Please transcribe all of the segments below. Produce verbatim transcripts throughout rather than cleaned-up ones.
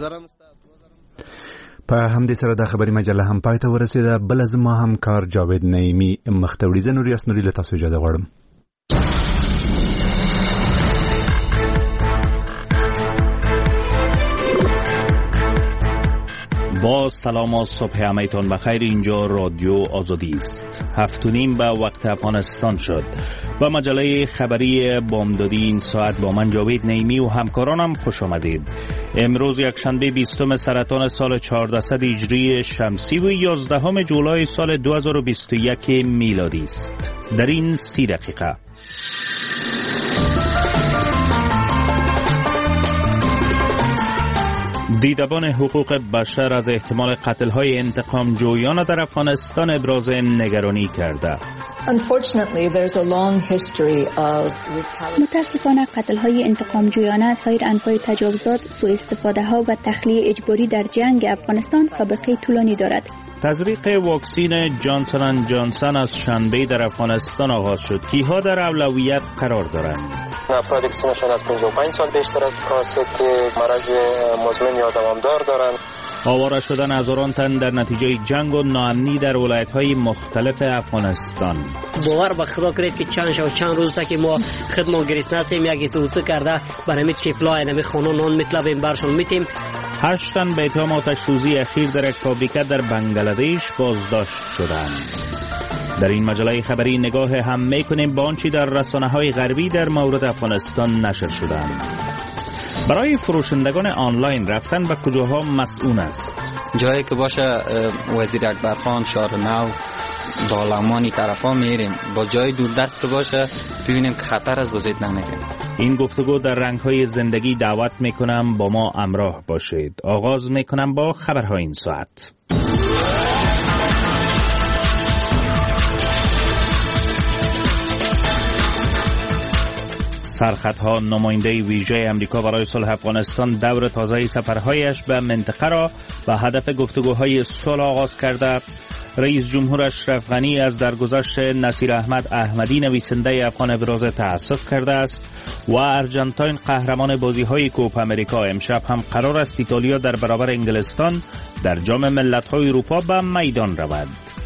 په همدې سره د خبري مجله هم پای ته ورسېده. بل زما همکار جاوید نعیمي مختوړي زه نور یاسنوري له تاسو اجازه غواړم. با سلام و صبح همه‌تان بخیر. اینجا رادیو آزادی است. هفت و نیم به وقت افغانستان شد. با مجله خبری بامدادی این ساعت با من جاوید نعیمی و همکارانم خوش آمدید. امروز یکشنبه بیستم سرطان سال چهاردهصد هجری شمسی و یازدهم جولای سال دو هزار و بیست و یک میلادی است. در این سی دقیقه دیدبان حقوق بشر از احتمال قتل‌های انتقام جویانه در افغانستان ابراز نگرانی کرده. متاسفانه قتل‌های انتقام جویانه، سایر انواع تجاوزات، سوء استفاده‌ها و تخلیه اجباری در جنگ افغانستان سابقه طولانی دارد. تزریق واکسین جانسون اند جانسون از شنبه در افغانستان آغاز شد. کیها در اولویت قرار دارند؟ افرادی که سنشان از پنجاه و پنج سال بیشتر است، کسی که مرض مزمن یا دوامدار دارند. آواره شدن هزاران تن در نتیجه جنگ و ناامنی در ولایت‌های مختلف افغانستان. باور به خدا کنید که چند شب چند روز است که ما خدمت گرفتن هستیم، یک استوسه کرده برای می طفلای نمی خانون نان میطلبیم برشون میتیم. هشت تن به اتهام آتش سوزی اخیر در یک فابریکه در بنگلادش بازداشت شدند. در این مجله خبری نگاه هم میکنیم با آنچه در رسانه‌های غربی در مورد افغانستان نشر شدند. برای فروشندگان آنلاین رفتن به کجاها مسئول است؟ جایی که باشه وزیر اکبرخان، شارنو، دالمانی طرفا میریم. با جای دوردست باشه ببینیم که خطر از وزید نمیریم. این گفتگو در رنگ‌های زندگی دعوت میکنم با ما همراه باشید. آغاز میکنم با خبرهای این ساعت. سرخطها نماینده ویژه امریکا برای صلح افغانستان دور تازه سفرهایش به منطقه را به هدف گفتگوهای صلح آغاز کرده. رئیس جمهور اشرف غنی از درگذشت نصیر احمد احمدی نویسنده افغان ابراز تأسف کرده است و ارجنتاین قهرمان بازی‌های کوپ امریکا امشب هم قرار است ایتالیا در برابر انگلستان در جام ملت‌های اروپا به میدان رود.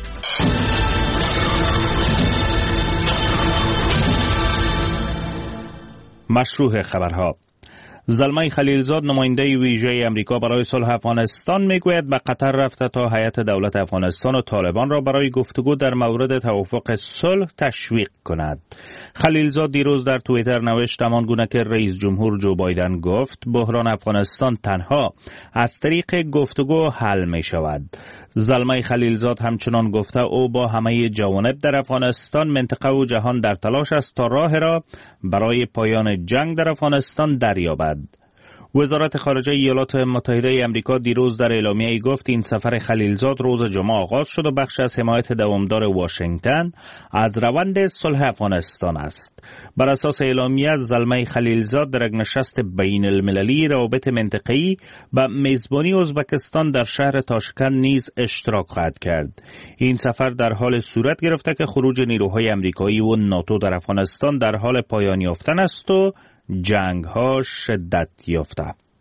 مشروع خبرها. زلمه خلیلزاد نماینده ویژه امریکا برای صلح افغانستان میگوید به قطر رفته تا هیئت دولت افغانستان و طالبان را برای گفتگو در مورد توافق صلح تشویق کند. خلیلزاد دیروز در توییتر نوشت همان گونه که رئیس جمهور جو بایدن گفت بحران افغانستان تنها از طریق گفتگو حل می شود. زلمه خلیلزاد همچنان گفته او با همه جوانب در افغانستان، منطقه و جهان در تلاش است تا راه را برای پایان جنگ در افغانستان دریابد. وزارت خارجه ایالات متحده آمریکا دیروز در اعلامیه‌ای گفت این سفر خلیلزاد روز جمعه آغاز شد و بخش از حمایت دوامدار واشنگتن از روند صلح افغانستان است. بر اساس اعلامیه زلمه خلیلزاد در یک نشست بین المللی روابط منطقه‌ای به میزبانی ازبکستان در شهر تاشکند نیز اشتراک خواهد کرد. این سفر در حال صورت گرفته که خروج نیروهای آمریکایی و ناتو در افغانستان در حال پایان یافتن است و جنگ ها شدت یافته.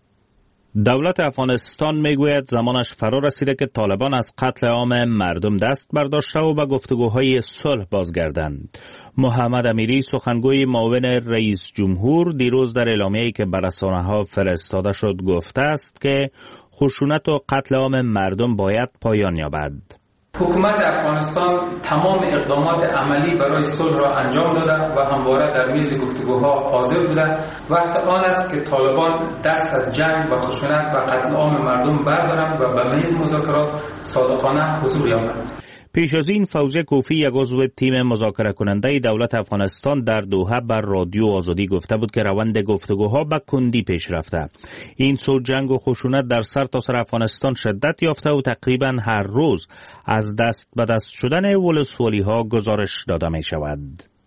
دولت افغانستان میگوید زمانش فرا رسیده که طالبان از قتل عام مردم دست برداشته و به گفتگوهای صلح بازگردند. محمد امیری سخنگوی معاون رئیس جمهور دیروز در اعلامیه‌ای که بر رسانه‌ها فرستاده شد گفته است که خشونت و قتل عام مردم باید پایان یابد. حکومت افغانستان تمام اقدامات عملی برای صلح را انجام داده و همواره در میز گفتگوها حاضر بوده. وقت آن است که طالبان دست از جنگ و خشونت و قتل عام مردم بردارند و به میز مذاکرات صادقانه حضور یابند. پیش از این فوزیه کوفی یک عضو تیم مذاکره کننده دولت افغانستان در دوحه بر رادیو آزادی گفته بود که روند گفتگوها به کندی پیش رفته. این سو جنگ و خشونت در سرتاسر افغانستان شدت یافته و تقریبا هر روز از دست به دست شدن ولسوالی ها گزارش داده می شود.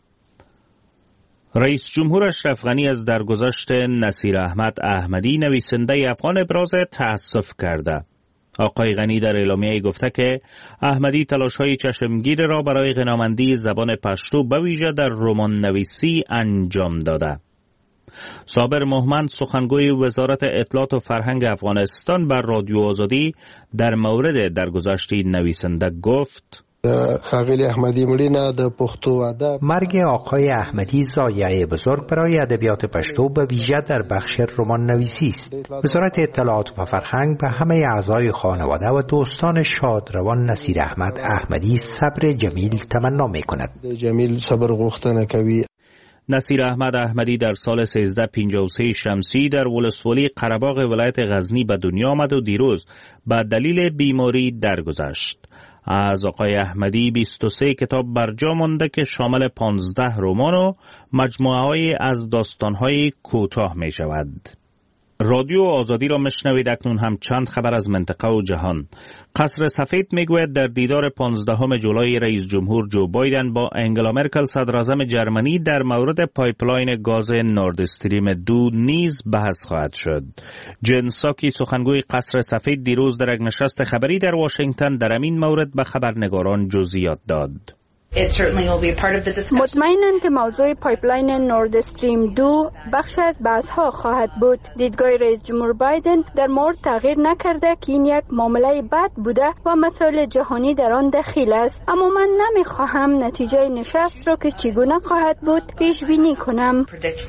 رئیس جمهور اشرف غنی از درگذشت نصیر احمد احمدی نویسنده افغان ابراز تأسف کرده. آقای غنی در اعلامیه‌ای گفته که احمدی تلاش‌های چشمگیر را برای غنامندی زبان پشتو به ویژه در رمان نویسی انجام داده. صابر مومند سخنگوی وزارت اطلاعات و فرهنگ افغانستان بر رادیو آزادی در مورد درگذشت نویسنده گفت: ښاغلي احمدی مړینه د پښتو ادب مرگ آقای احمدی ضایعه بزرگ برای ادبیات پشتو به ویژه در بخش رمان نویسی است. وزارت اطلاعات و فرهنگ به همه اعضای خانواده و دوستان شادروان نصیر احمد احمدی صبر جمیل تمنا می‌کند. جمیل صبر غوښتنه کوي. نصیر احمد احمدی در سال سیزده پنجاه و سه شمسی در ولسوالی قره‌باغ ولایت غزنی به دنیا آمد و دیروز به دلیل بیماری درگذشت. از آقای احمدی بیست و سه کتاب برجا مانده که شامل پانزده رمان و مجموعه‌ای از داستان‌های کوتاه می شود. رادیو آزادی را مشنوید. اکنون هم چند خبر از منطقه و جهان. قصر سفید میگوید در دیدار پانزدهم جولای رئیس جمهور جو بایدن با انگلا مرکل صدراعظم جرمنی در مورد پایپلاین گاز نورد استریم دو نیز بحث خواهد شد. جن ساکی سخنگوی قصر سفید دیروز در یک نشست خبری در واشنگتن در این مورد به خبرنگاران جزئیات داد. مطمئناً که موضوع پایپلاین نورد استریم دو بخش از بحث‌ها خواهد بود. دیدگاه رئیس جمهور بایدن در مورد تغییر نکرده که این یک معامله بد بوده و مسائل جهانی در آن دخیل است. اما من نمی‌خواهم نتیجه نشست را که چگونه خواهد بود پیش بینی کنم.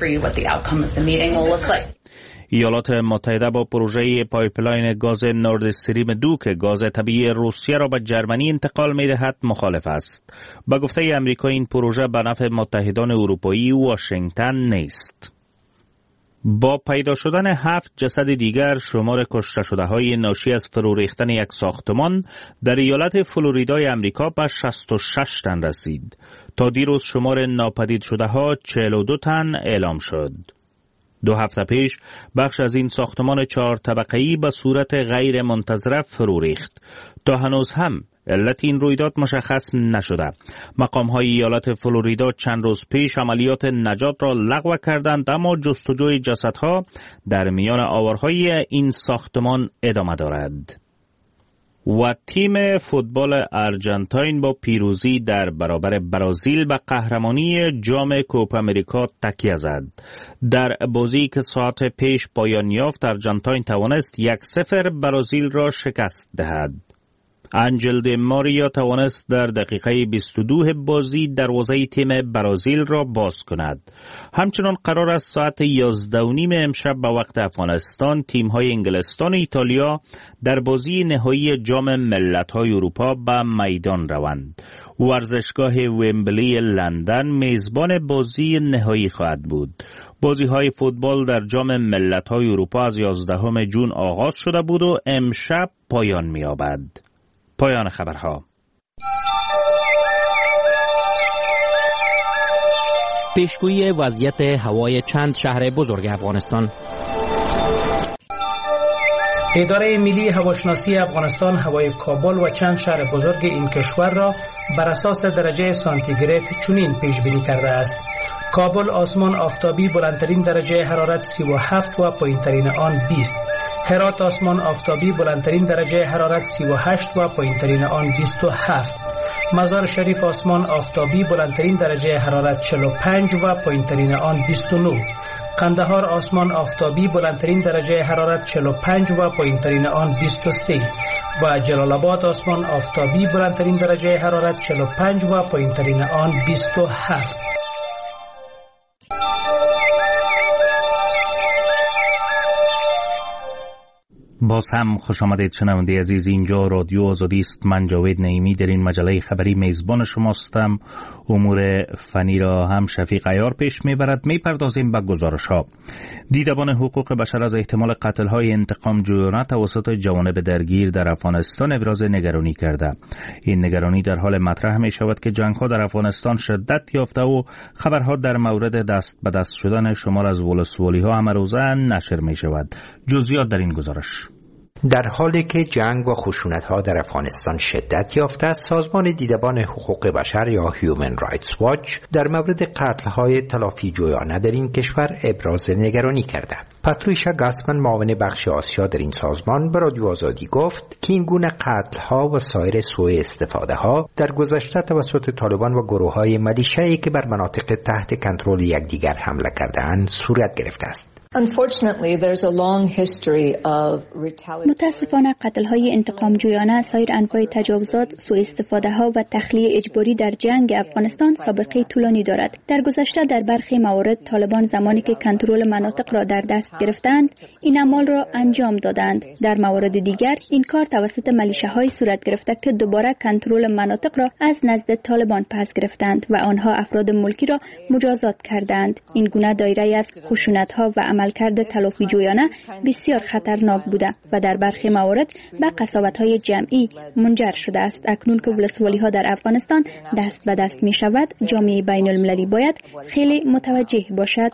ایالات متحده با پروژه پایپلاین گاز نورد استریم دو که گاز طبیعی روسیه را به جرمنی انتقال می‌دهد مخالف است. به گفته امریکا این پروژه به نفع متحدان اروپایی و واشنگتن نیست. با پیدا شدن هفت جسد دیگر شمار کشته شده های ناشی از فرو ریختن یک ساختمان در ایالت فلوریدای امریکا به شصت و شش تن رسید. تا دیروز شمار ناپدید شده ها چهل و دو تن اعلام شد. دو هفته پیش بخش از این ساختمان چهار طبقه‌ای به صورت غیر منتظره فرو ریخت. تا هنوز هم علت این رویداد مشخص نشده. مقام‌های ایالت فلوریدا چند روز پیش عملیات نجات را لغو کردند، اما جستجوی جسدها در میان آوارهای این ساختمان ادامه دارد. و تیم فوتبال آرژانتین با پیروزی در برابر برزیل به قهرمانی جام کوپا امریکا تکیه زد. در بازی که ساعت پیش پایان یافت، آرژانتین توانست یک صفر برزیل را شکست دهد. انجل دی ماریا توانست در دقیقه بیست و دو بازی دروازه تیم برزیل را باز کند. همچنان قرار است ساعت یازده و نیم امشب به وقت افغانستان تیم‌های انگلستان و ایتالیا در بازی نهایی جام ملت‌های اروپا به میدان روند. ورزشگاه ومبلی لندن میزبان بازی نهایی خواهد بود. بازی‌های فوتبال در جام ملت‌های اروپا از یازدهم ژوئن آغاز شده بود و امشب پایان می‌یابد. پایان خبرها. پیشگویی وضعیت هوای چند شهر بزرگ افغانستان. اداره ملی هواشناسی افغانستان هوای کابل و چند شهر بزرگ این کشور را بر اساس درجه سانتیگراد چنین پیش بینی کرده است: کابل آسمان آفتابی بلندترین درجه حرارت سی و هفت و پایینترین آن بیست. هرات آسمان آفتابی بلندترین درجه حرارت سی و هشت و پایینترین آن بیست و هفت. مزار شریف آسمان آفتابی بلندترین درجه حرارت چهل و پنج و پایینترین آن بیست و نه. قندهار آسمان آفتابی بلندترین درجه حرارت چهل و پنج و پایینترین آن بیست و سه. و جلال آباد آسمان آفتابی بلندترین درجه حرارت چهل و پنج و پایینترین آن بیست و هفت. باز هم خوش آمدید شنونده عزیز. اینجا رادیو آزادی است. من جاوید نعیمی در این مجله خبری میزبان شماستم. امور فنی را هم شفیق عیار پیش میبرد. میپردازیم به گزارش ها. دیدبان حقوق بشر از احتمال قتل های انتقام جویانه توسط جوانب درگیر در افغانستان ابراز نگرانی کرده. این نگرانی در حال مطرح می شود که جنگ ها در افغانستان شدت یافته و خبرها در مورد دست به دست شدن شمار از ولسوالی ها همروزه نشر می شود. جزئیات در این گزارش. در حالی که جنگ و خشونت‌ها در افغانستان شدت یافته است، سازمان دیدبان حقوق بشر یا هیومن رایتس واچ در مورد قتل‌های تلافی جویانه در این کشور ابراز نگرانی کرده. پاتریشا گاسمن معاون بخش آسیا در این سازمان به رادیو آزادی گفت که این گونه قتل‌ها و سایر سوء استفاده‌ها در گذشته توسط طالبان و گروه‌های ملیشه‌ای که بر مناطق تحت کنترل یکدیگر حمله کرده‌اند صورت گرفته است. متاسفانه قتل‌های انتقام‌جویانه، سایر انواع تجاوزات، سوء استفاده‌ها و تخلیه اجباری در جنگ افغانستان سابقه طولانی دارد. در گذشته در برخی موارد طالبان زمانی که کنترل مناطق را در دست گرفتند، این اعمال را انجام دادند. در موارد دیگر این کار توسط ملیشه‌های صورت گرفته که دوباره کنترل مناطق را از نزد طالبان پس گرفتند و آنها افراد ملکی را مجازات کردند. این گونه دایره از خشونت‌ها و عملکرد تلافی جویانه بسیار خطرناک بوده و در برخی موارد به قساوت‌های جمعی منجر شده است. اکنون که ولسوالی‌ها در افغانستان دست به دست می شود، جامعه بین المللی باید خیلی متوجه باشد.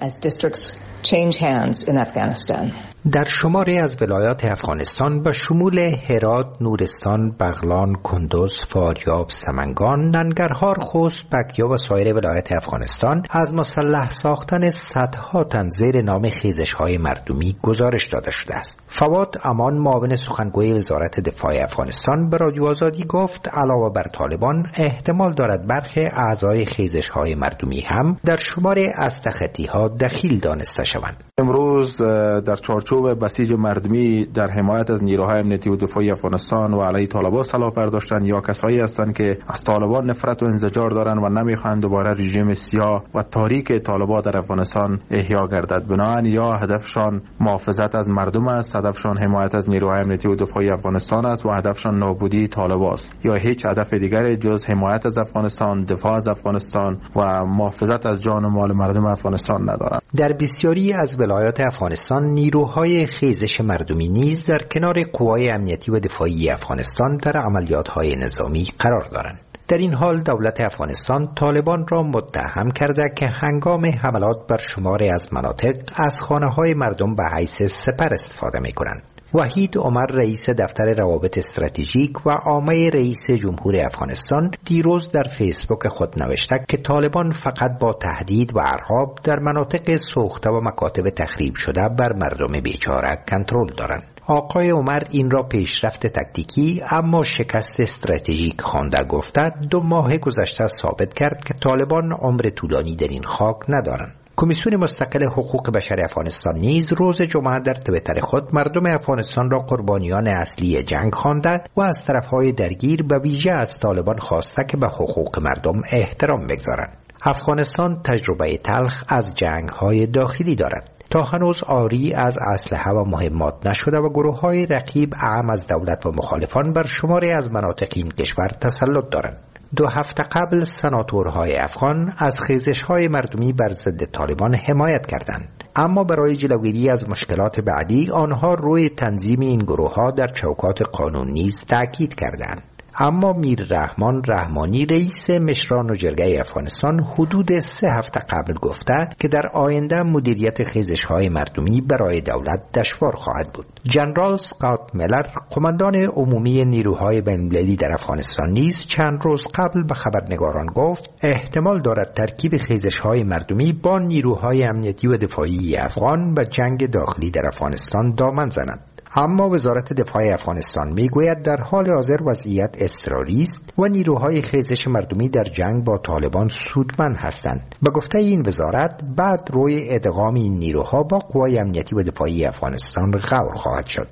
در شماری از ولایات افغانستان به شمول هرات، نورستان، بغلان، کندوز، فاریاب، سمنگان، ننگرهار، خوست، پکتیا و سایر ولایات افغانستان از مسلح ساختن صدها تن زیر نام خیزش‌های مردمی گزارش داده شده است. فواد امان معاون سخنگوی وزارت دفاع افغانستان به رادیو آزادی گفت علاوه بر طالبان احتمال دارد برخی اعضای خیزش‌های مردمی هم در شمار استخطی‌ها دخیل دانسته شوند. امروز در چارچوب بسیج مردمی در حمایت از نیروهای امنیتی و دفاعی افغانستان و علیه طالبان سلاح برداشتن یا کسایی هستند که از طالبان نفرت و انزجار دارند و نمیخواهند دوباره رژیم سیاه و تاریک طالبان در افغانستان احیا گردد. بنابراین یا هدفشان محافظت از مردم است، هدفشان حمایت از نیروهای امنیتی و دفاعی افغانستان است و هدفشان نابودی طالبان است، یا هیچ هدف دیگری جز حمایت از افغانستان، دفاع از افغانستان و محافظت از جان و مال مردم افغانستان ندارند. در بسیاری از ولایات افغانستان نیروهای خیزش مردمی نیز در کنار قوای امنیتی و دفاعی افغانستان در عملیات‌های نظامی قرار دارند. در این حال دولت افغانستان طالبان را متهم کرده که هنگام حملات بر شماری از مناطق از خانه‌های مردم به حیث سپر استفاده می‌کنند. وحید عمر رئیس دفتر روابط استراتژیک و عامه رئیس جمهور افغانستان دیروز در فیسبوک خود نوشته که طالبان فقط با تهدید و ارهاب در مناطق سوخته و مکاتب تخریب شده بر مردم بیچاره کنترل دارند. آقای عمر این را پیشرفت تکتیکی اما شکست استراتژیک خوانده، گفته دو ماه گذشته ثابت کرد که طالبان عمر طولانی در این خاک ندارند. کمیسیون مستقل حقوق بشر افغانستان نیز روز جمعه در توییتر خود مردم افغانستان را قربانیان اصلی جنگ خوانده و از طرفهای درگیر به ویژه از طالبان خواسته که به حقوق مردم احترام بگذارند. افغانستان تجربه تلخ از جنگ‌های داخلی دارد. تا هنوز آری از اسلحه و مهمات نشده و گروه‌های رقیب اعم از دولت و مخالفان بر شماری از مناطق این کشور تسلط دارند. دو هفته قبل سناتورهای افغان از خیزش‌های مردمی بر ضد طالبان حمایت کردند، اما برای جلوگیری از مشکلات بعدی آنها روی تنظیم این گروه‌ها در چوکات قانون نیز تاکید کردند. اما میر رحمان رحمانی رئیس مشران و جرگه افغانستان حدود سه هفته قبل گفته که در آینده مدیریت خیزش‌های مردمی برای دولت دشوار خواهد بود. جنرال اسکات میلر قماندان عمومی نیروهای بین‌المللی در افغانستان نیز چند روز قبل به خبرنگاران گفت احتمال دارد ترکیب خیزش‌های مردمی با نیروهای امنیتی و دفاعی افغان به جنگ داخلی در افغانستان دامن زند. اما وزارت دفاع افغانستان میگوید در حال حاضر وضعیت اضطراری است و نیروهای خیزش مردمی در جنگ با طالبان سودمند هستند. به گفته این وزارت بعد روی ادغام این نیروها با قوای امنیتی و دفاعی افغانستان غور خواهد شد.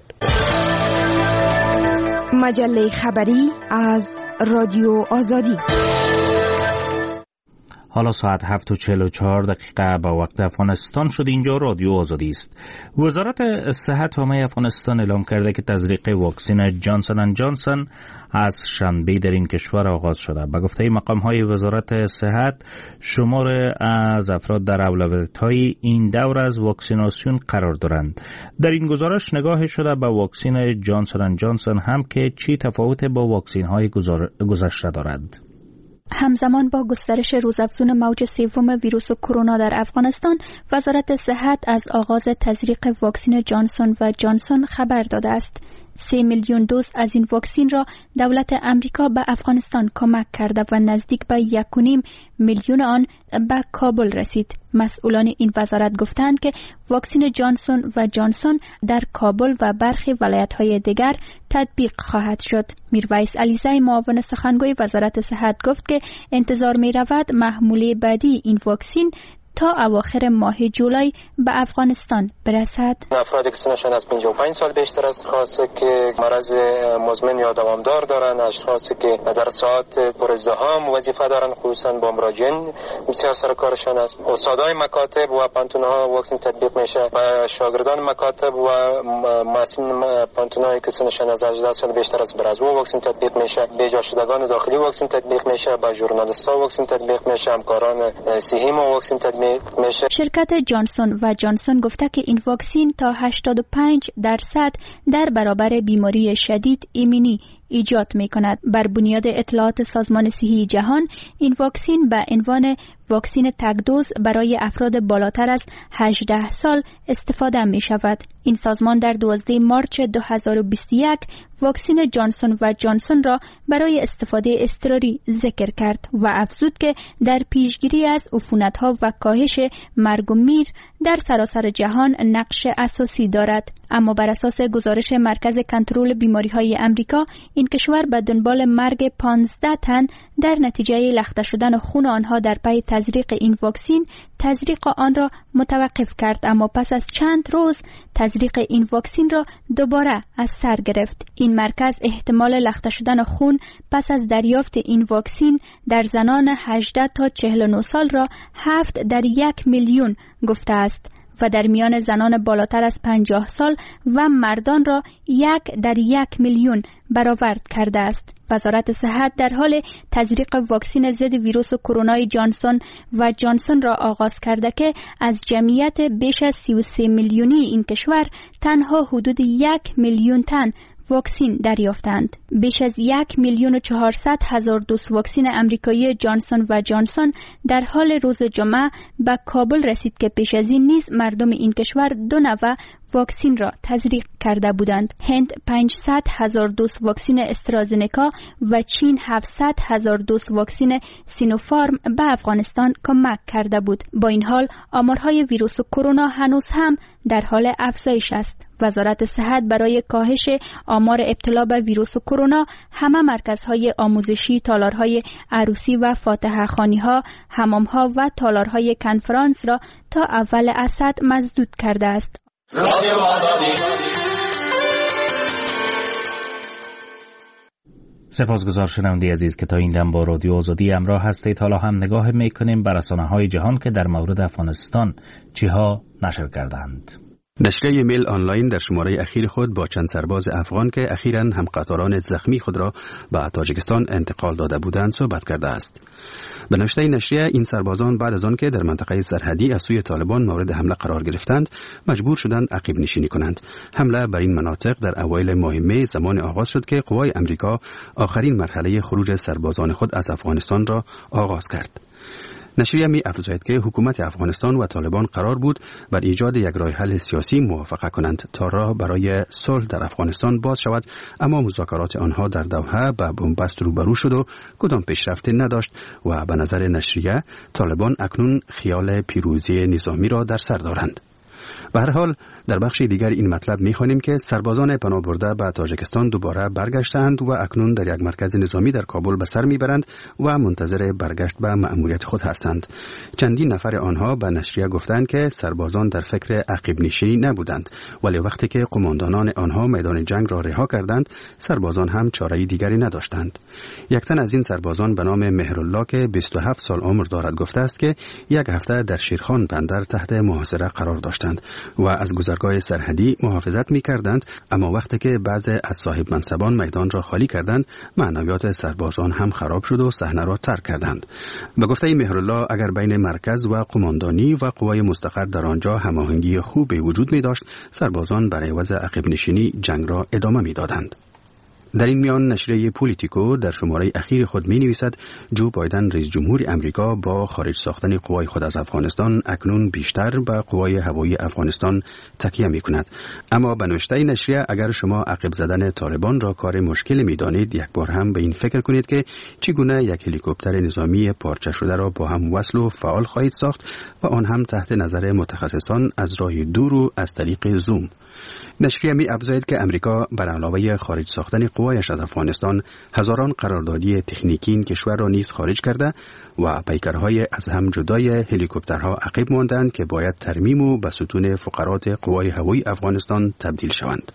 مجله خبری از رادیو آزادی. حالا ساعت هفت و چهل و چهار دقیقه به وقت افغانستان شد. اینجا رادیو آزادی است. وزارت صحت عامه افغانستان اعلام کرده که تزریق واکسن جانسون اند جانسون از شنبه در این کشور آغاز شده. به گفته مقام‌های وزارت صحت شمار از افراد در اولویت‌های این دور از واکسیناسیون قرار دارند. در این گزارش نگاه شده به واکسن جانسون اند جانسون هم که چی تفاوت با واکسن‌های گذشته دارد. همزمان با گسترش روزافزون موج سوم ویروس کرونا در افغانستان، وزارت صحت از آغاز تزریق واکسن جانسون و جانسون خبر داده است. سه میلیون دوز از این واکسین را دولت امریکا به افغانستان کمک کرده و نزدیک به یک و نیم میلیون آن به کابل رسید. مسئولان این وزارت گفتند که واکسین جانسون و جانسون در کابل و برخی ولایت‌های دیگر تطبیق خواهد شد. میرویس علیزی معاون سخنگوی وزارت صحت گفت که انتظار می رود محموله بعدی این واکسین تا اواخر ماه جولای به افغانستان برسد. افرادی که سنشان از پنجاه و پنج سال بیشتر است، خاصه که مرض مزمن یا دوامدار دارند، اشخاصی که در ساعات پر ازدحام وظیفه دارند، خصوصا با مراجعین بسیار سر کارشان است. استادای مکاتب و پانتون‌ها واکسن تطبیق میشه و شاگردان مکاتب و مسئولین پانتون‌هایی که سنشان از هجده سال بیشتر است بر از او واکسن تطبیق میشه. بیجا شدگان داخلی واکسن تطبیق میشه، با ژورنالیست‌ها واکسن تطبیق میشه، همکاران صحی ما واکسن تطبیق میشه. شرکت جانسون و جانسون گفته که این واکسین تا هشتاد و پنج درصد در برابر بیماری شدید ایمنی ایجاد می کند. بر بنیاد اطلاعات سازمان صحی جهان این واکسین به عنوان واکسین تک‌دوز برای افراد بالاتر از هجده سال استفاده می شود. این سازمان در دوازده مارس دو هزار و بیست و یک واکسین جانسون و جانسون را برای استفاده اضطراری ذکر کرد و افزود که در پیشگیری از عفونت‌ها و کاهش مرگ و میر در سراسر جهان نقش اساسی دارد. اما بر اساس گزارش مرکز کنترل بیماری‌های امریکا، این کشور به دنبال مرگ پانزده تن در نتیجه لخته شدن خون آنها در پی تزریق این واکسین تزریق آن را متوقف کرد، اما پس از چند روز تزریق این واکسین را دوباره از سر گرفت. این مرکز احتمال لخته شدن خون پس از دریافت این واکسین در زنان هجده تا چهل و نه سال را هفت در یک میلیون گفته است و در میان زنان بالاتر از پنجاه سال و مردان را یک در یک میلیون برآورد کرده است. وزارت صحت در حال تزریق واکسین ضد ویروس کرونا جانسون و جانسون را آغاز کرده که از جمعیت بیش از سی و سه میلیونی این کشور تنها حدود یک میلیون تن واکسین دریافتند. بیش از یک میلیون و چهارصد هزار دوز واکسین امریکایی جانسون و جانسون در حال روز جمعه به کابل رسید که پیش از این نیز مردم این کشور دو نوع واکسین را تزریق کرده بودند. هند پانصد هزار دوز واکسین استرازنکا و چین هفتصد هزار دوز واکسین سینوفارم به افغانستان کمک کرده بود. با این حال آمارهای ویروس کرونا هنوز هم در حال افزایش است. وزارت صحت برای کاهش آمار ابتلا به ویروس کرونا همه مرکزهای آموزشی، تالارهای عروسی و فاتحه خوانی‌ها، حمام‌ها و تالارهای کنفرانس را تا اول اسد مسدود کرده است. سپاسگزار شنونده عزیز که تا این دم با رادیو آزادی همراه هستید. حالا هم نگاه میکنیم بر رسانه‌های جهان که در مورد افغانستان چیها نشر کردند. نشریه میل آنلاین در شماره اخیر خود با چند سرباز افغان که اخیراً هم قطاران زخمی خود را به تاجیکستان انتقال داده بودند صحبت کرده است. به نشریه نشریه این سربازان بعد از آن که در منطقه سرحدی از سوی طالبان مورد حمله قرار گرفتند مجبور شدند عقب نشینی کنند. حمله بر این مناطق در اوایل ماه می زمان آغاز شد که قوای امریکا آخرین مرحله خروج سربازان خود از افغانستان را آغاز کرد. نشریه می افزاید که حکومت افغانستان و طالبان قرار بود بر ایجاد یک راه حل سیاسی موافقه کنند تا راه برای صلح در افغانستان باز شود، اما مذاکرات آنها در دوحه به بنبست روبرو شد و کدام پیشرفتی نداشت و به نظر نشریه طالبان اکنون خیال پیروزی نظامی را در سر دارند. به هر حال در بخش دیگر این مطلب می‌خوانیم که سربازان پناه برده به تاجیکستان دوباره برگشتند و اکنون در یک مرکز نظامی در کابل به سر میبرند و منتظر برگشت به مأموریت خود هستند. چندین نفر آنها به نشریه گفتند که سربازان در فکر عقب نشینی نبودند، ولی وقتی که قماندانان آنها میدان جنگ را رها کردند سربازان هم چاره‌ای دیگری نداشتند. یک تن از این سربازان به نام مهرالله که بیست و هفت سال عمر دارد گفته است که یک هفته در شیرخان بندر تحت محاصره قرار داشتند و از گذرگاه سرحدی محافظت می‌کردند، اما وقتی که بعضی از صاحب منصبان میدان را خالی کردند معنویات سربازان هم خراب شد و صحنه را ترک کردند. به گفته مهرالله اگر بین مرکز و قماندانی و قوای مستقر در آنجا هماهنگی خوبی وجود می‌داشت سربازان برای عوض عقب نشینی جنگ را ادامه می‌دادند. در این میان نشریه پولیتیکو در شماره اخیر خود می نویسد جو بایدن رئیس جمهور امریکا با خارج ساختن قوای خود از افغانستان اکنون بیشتر به قوای هوایی افغانستان تکیه می کند. اما به نوشته نشریه اگر شما عقب زدن طالبان را کار مشکل می دانید، یک بار هم به این فکر کنید که چگونه یک هلیکوپتر نظامی پارچه شده را با هم وصل و فعال خواهید ساخت و آن هم تحت نظر متخصصان از راه دور و از طریق زوم. نشریه می افزاید که امریکا بر علاوه خارج ساختن قوایش از افغانستان هزاران قراردادی تکنیکی این کشور را نیز خارج کرده و پیکرهای از هم جدای هلیکوپترها عقب ماندند که باید ترمیم و به ستون فقرات قوای هوایی افغانستان تبدیل شوند.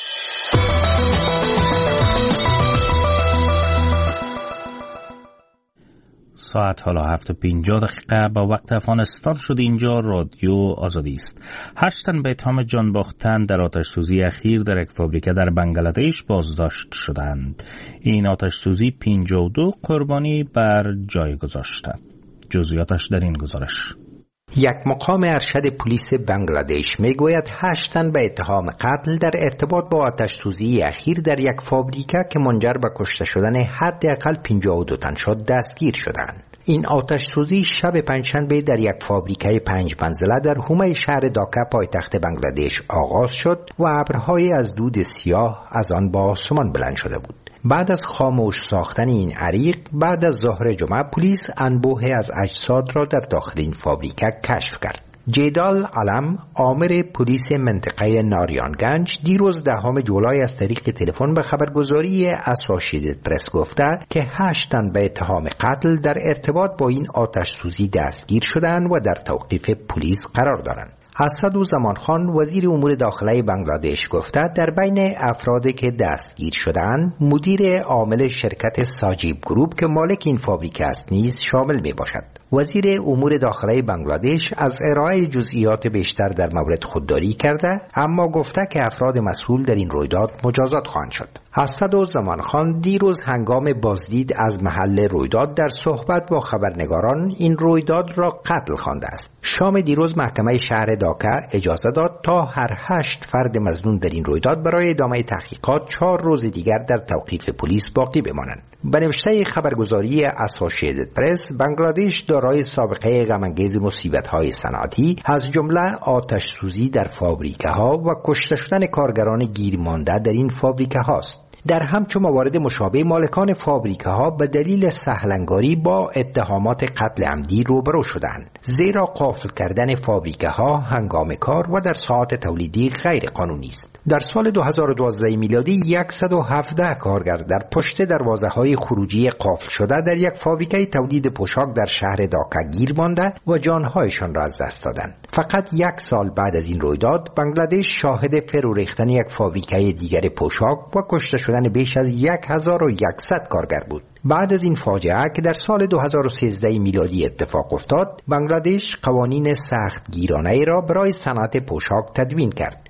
ساعت حالا هفت و پنجاه دقیقه با وقت افغانستان شد. اینجا رادیو آزادی است. هشت تن به اتهام جان باختن در آتش سوزی اخیر در یک فابریکه در بنگلادش بازداشت شدند. این آتش سوزی پنجاه و دو قربانی بر جای گذاشته. جزئیاتش در این گزارش. یک مقام ارشد پلیس بنگلادش میگوید هشت تن به اتهام قتل در ارتباط با آتش سوزی اخیر در یک فابریکه که منجر به کشته شدن حداقل پنجاه و دو تن شد دستگیر شدند. این آتش سوزی شب پنجشنبه در یک فابریکه پنج منزله در حومه شهر داکا پایتخت بنگلادش آغاز شد و ابرهایی از دود سیاه از آن با آسمان بلند شده بود. بعد از خاموش ساختن این عریق، بعد از ظهر جمعه پلیس انبوه از اجساد را در داخل این فابریکه کشف کرد. جیدال علم، آمر پلیس منطقه ناریانگنج، دیروز دهم جولای از طریق تلفن به خبرگزاری اسوسییتد پرس گفته که هشت تن به اتهام قتل در ارتباط با این آتش سوزی دستگیر شدند و در توقیف پلیس قرار دارند. اسد زمان خان وزیر امور داخلی بنگلادش گفته در بین افرادی که دستگیر شدند مدیر عامل شرکت ساجیب گروپ که مالک این فابریکه است نیز شامل می باشد. وزیر امور داخلی بنگلادش از ارائه جزئیات بیشتر در مورد خودداری کرده، اما گفته که افراد مسئول در این رویداد مجازات خواهند شد. اسد زمان خان دیروز هنگام بازدید از محل رویداد در صحبت با خبرنگاران این رویداد را قتل خوانده است. شام دیروز محکمه شهر داکا اجازه داد تا هر هشت فرد مظنون در این رویداد برای ادامه تحقیقات چهار روز دیگر در توقیف پلیس باقی بمانند. به نوشته خبرگزاری اسوسییتد پرس، بنگلادش دارای سابقه غم‌انگیز مصیبت‌های صنعتی از جمله آتش سوزی در فابریکه‌ها و کشته شدن کارگران گیرمانده در این فابریکه‌هاست. در همچون موارد مشابه مالکان فابریکه ها به دلیل سهلنگاری با اتهامات قتل عمدی روبرو شدند، زیرا قافل کردن فابریکه ها هنگام کار و در ساعات تولیدی غیر قانونی است. در سال دو هزار و دوازده میلادی صد و هفده کارگر در پشت دروازه های خروجی قافل شده در یک فابریکه تولید پوشاک در شهر داکا گیر مانده و جانهایشان را از دست دادند. فقط یک سال بعد از این رویداد بنگلادش شاهد فرو ریختن یک فابریکه دیگر پوشاک و کشته شدن بیش از هزار و صد کارگر بود. بعد از این فاجعه که در سال دو هزار و سیزده میلادی اتفاق افتاد، بنگلادش قوانین سخت گیرانه را برای صنعت پوشاک تدوین کرد.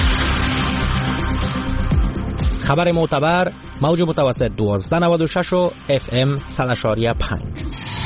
خبر معتبر، موج متوسط دوازده نود و شش و اف ام صد و شش و پنج.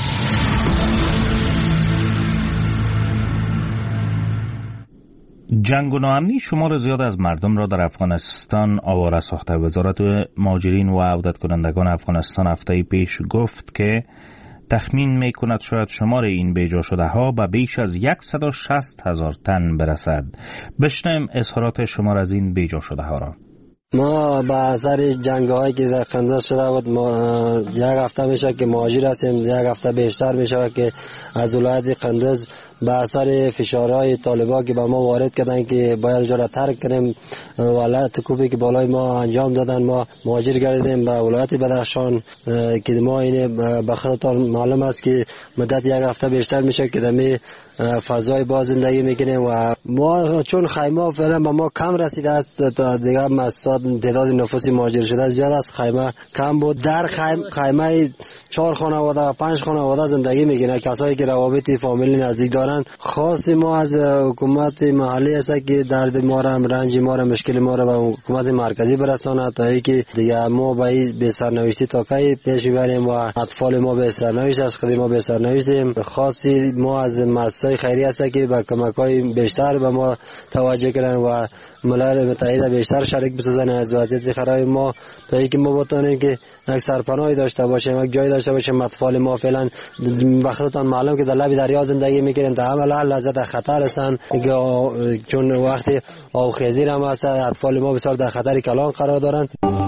جنگ و ناامنی شمار زیاد از مردم را در افغانستان آواره ساخته. وزارت مهاجرین و عودت کنندگان افغانستان هفته پیش گفت که تخمین می کند شاید شمار این بیجا شده ها به بیش از صد و شصت هزار تن برسد. بشنویم اظهارات شمار از این بیجا شده ها را. ما به اثر جنگ هایی که در قندز شده بود، ما یک هفته میشه که مهاجر هستیم، یک هفته بیشتر میشه که از ولایت قندز به اثر فشارهای طالبان که به ما وارد کردن که باید جا را ترک کنیم، ولایت کوبی که بالای ما انجام دادن، ما مهاجر گردیدیم به ولایت بدخشان که ما این به خودتان معلوم است که مدت یک هفته بیشتر میشه که در فضای باز زندگی میکنیم و ما چون خیمه فعلا به ما کم رسیده است تا دیگه مساد تعداد نفوس مهاجر شده زیاد است، خیمه کم بود. در خیمه, خیمه چهار خانواده و پنج خانواده زندگی میکنه، کسایی که روابط فامیلی نزدیک دارن دارن. خاص ما از حکومت محلی است که درد ما را، رنج ما را، مشکل ما را به حکومت مرکزی برسانه تا اینکه دیگه ما به به سرنوشتی تا کی پیش میبریم و اطفال ما به سرنوشت است، خود ما به سرنوشتیم. خاصی ما از مؤسسات خیریه است که به کمک‌های بیشتر به ما توجه کردن و ملل متحد بیشتر شریک بسازن از وضعیت خراب ما تا اینکه ما بتونیم که یک سرپناهی داشته باشیم، یک جای داشته باشیم. اطفال ما فعلا وقتتان معلوم که در لب دریا زندگی میکنن، تا همه لحظه در خطر هستن چون وقتی آبخیزی هم هست. اطفال ما بسیار در خطر کلان قرار دارن.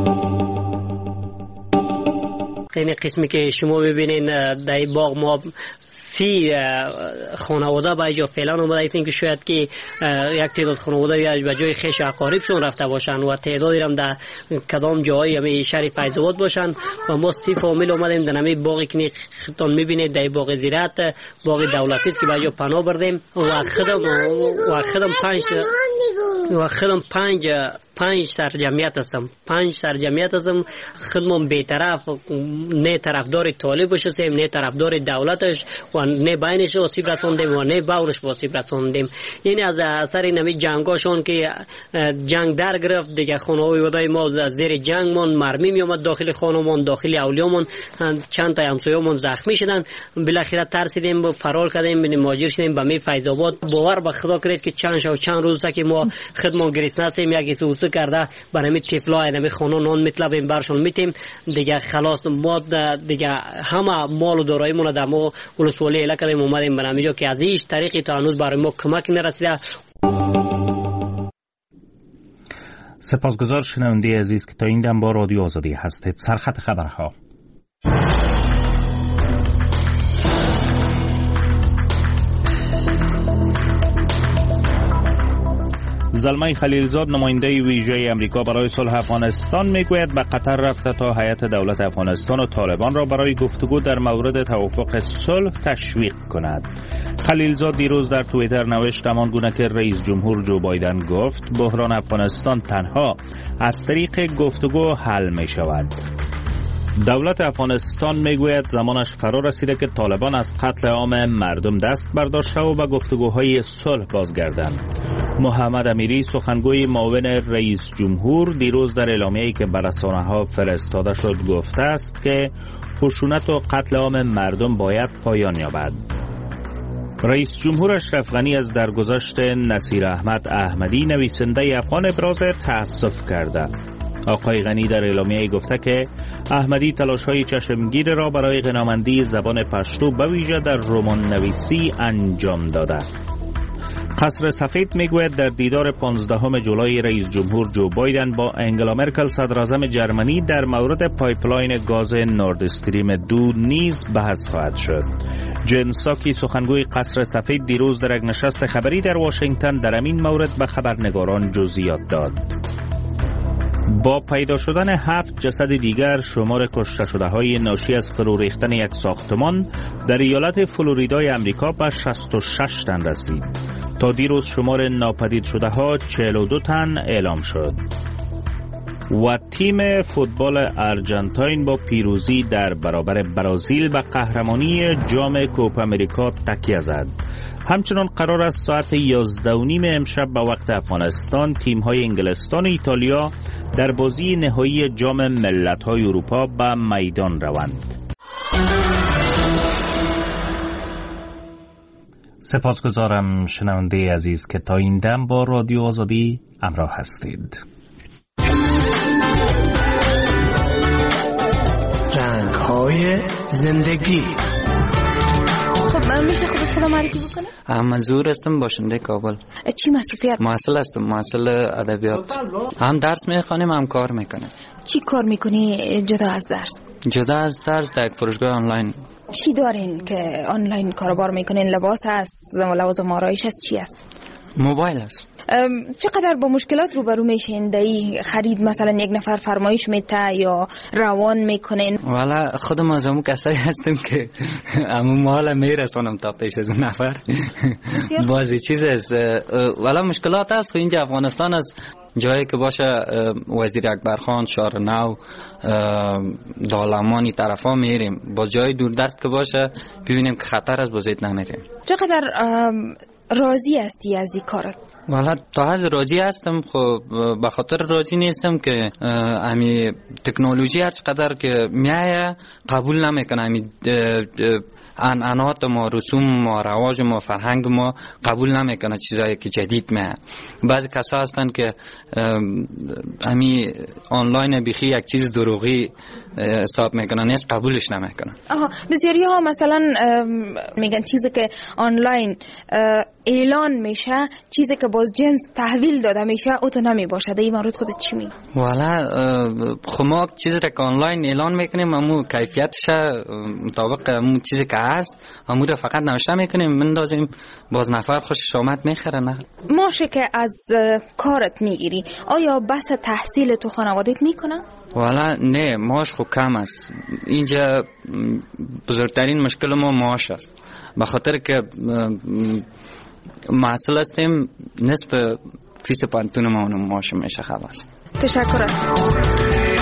این قسمی که شما ببینین در باغ ما فی خانواده به جا فعلا اومده ایستین که شاید که یک تعداد خانواده یا به جای خیش اقاربشون رفته باشن و تعدادی هم در کدام جایی همه شهر فیض آباد باشن و ما سی فامیل اومدیم در همه باغی که خودتون میبینید در باغ زیرت، باغ دولتی است که به جا پناه بردیم و خودم و خودم پنج و خودم پنج پنج سرجمعیت هستم پنج سرجمعیت هستم خودمون بی‌طرف نه طرفدار طالب باشیم نه طرفدار دولتش و نه بینش آسیب رساندیم و نه باورش آسیب رساندیم. یعنی از اثر این جنگاشون که جنگ در گرفت دیگه خانواده‌های ما زیر جنگمون مرمی می اومد داخل خانمون، داخل اولیامون، چند تا همسایه‌مون زخمی شدن. بالاخره ترسیدیم فرار کردیم، مهاجر شدیم به می فیض آباد. باور به خدا کنید که چند شب چند روز که ما خدمت گریسنه هستیم، یکی سوسه کرده برای طفلای نمی خانه نان میطلبیم برشون میتیم دیگه. خلاص ما دیگه همه مال و داراییمون در ما ولسوالی اله کردیم اومدیم برای اینجا که از هیچ طریقی تا هنوز برای ما کمک نرسیده. سپاسگزار شنونده عزیز که تا این دم با رادیو آزادی هستید. سرخط خبرها. زلمه خلیلزاد نماینده ویژه امریکا برای صلح افغانستان میگوید به قطر رفته تا هیئت دولت افغانستان و طالبان را برای گفتگو در مورد توافق صلح تشویق کند. خلیلزاد دیروز در توییتر نوشت همان گونه که رئیس جمهور جو بایدن گفت بحران افغانستان تنها از طریق گفتگو حل می شود. دولت افغانستان میگوید زمانش فرا رسیده که طالبان از قتل عام مردم دست برداشته و به گفتگوهای صلح بازگردند. محمد امیری سخنگوی معاون رئیس جمهور دیروز در اعلامیه‌ای که به رسانه‌ها فرستاده شد گفته است که خشونت و قتل عام مردم باید پایان یابد. رئیس جمهور اشرف غنی از درگذشت نصیر احمد احمدی نویسنده افغان ابراز تأسف کرده. آقای غنی در اعلامیه‌ای گفته که احمدی تلاش‌های چشمگیر را برای غنامندی زبان پشتو به ویژه در رمان نویسی انجام داده. قصر سفید میگوید در دیدار پانزدهم جولای رئیس جمهور جو بایدن با انگلا مرکل صدراعظم جرمنی در مورد پایپلاین گاز نورد استریم دو نیز بحث خواهد شد. جن ساکی سخنگوی قصر سفید دیروز در یک نشست خبری در واشنگتن در این مورد به خبرنگاران جزئیات داد. با پیدا شدن هفت جسد دیگر شمار کشته شده های ناشی از فرو ریختن یک ساختمان در ایالت فلوریدای امریکا به شصت و شش تن رسید. تا دیروز شمار ناپدید شده ها چهل و دو تن اعلام شد. و تیم فوتبال ارجنتاین با پیروزی در برابر برزیل به قهرمانی جام کوپا امریکا تکیه زد. همچنان قرار است ساعت یازده و نیم امشب به وقت افغانستان تیم‌های انگلستان و ایتالیا در بازی نهایی جام ملت‌های اروپا به میدان روند. سپاسگزارم شنونده عزیز که تا این دم با رادیو آزادی همراه هستید. رنگ‌های زندگی. خب میشه خودت سلام معرفی بکنه؟ منظور هستم باشنده کابل. چی مصروفیت؟ محصل هستم، محصل ادبیات. هم درس میخوانیم هم کار میکنیم. چی کار میکنی جدا از درس؟ جدا از درس در یک فروشگاه آنلاین. چی دارین که آنلاین کاروبار میکنین؟ لباس هست، لوازم آرایش هست، چی هست؟ موبایل هست. چقدر با مشکلات روبرو میشین در این خرید؟ مثلا یک نفر فرمایش میته یا روان میکنین؟ والا خودم از همون کسایی هستم که همون مال میرسونم تا پیش از نفر. بازی چیز است. والا مشکلات هست خو اینجا افغانستان از جایی که باشه وزیر اکبر خان، شهر نو، دالمانی طرفا میریم، با جای دوردست که باشه ببینیم که خطر است بازید نمیریم. چقدر راضی هستی از این کارت؟ والا تا حد راضی هستم. خب به خاطر راضی نیستم که امی تکنولوژی هر چقدر که میایه قبول نمیکنه. امی عنعنات ما، رسوم ما، رواج ما، فرهنگ ما قبول نمیکنه چیزایی که جدید میایه. بعضی کسا هستن که امی آنلاین بیخی یک چیز دروغی حساب میکنن، نیست قبولش نمیکنن. آها، بسیاری ها مثلا میگن چیزی که آنلاین اعلان میشه، چیزی که باز جنس تحویل داده میشه او تو نمی باشه. در این مورد خودت چی میگی؟ والا خب ما چیزی که آنلاین اعلان میکنیم همون کیفیتش مطابق همون چیزی که هست همون رو فقط نوشته میکنیم مندازیم، باز نفر خوشش آمد میخره. نه ماشه که از کارت میگیری آیا بس تحصیل تو خانوادت میکنه؟ والا نه، ماش خوب کم است. اینجا بزرگترین مشکل ما ماش است، به خاطر که محصول هستیم نصف فیس پانتون ما اونم ماش میشه خلاص. تشکر.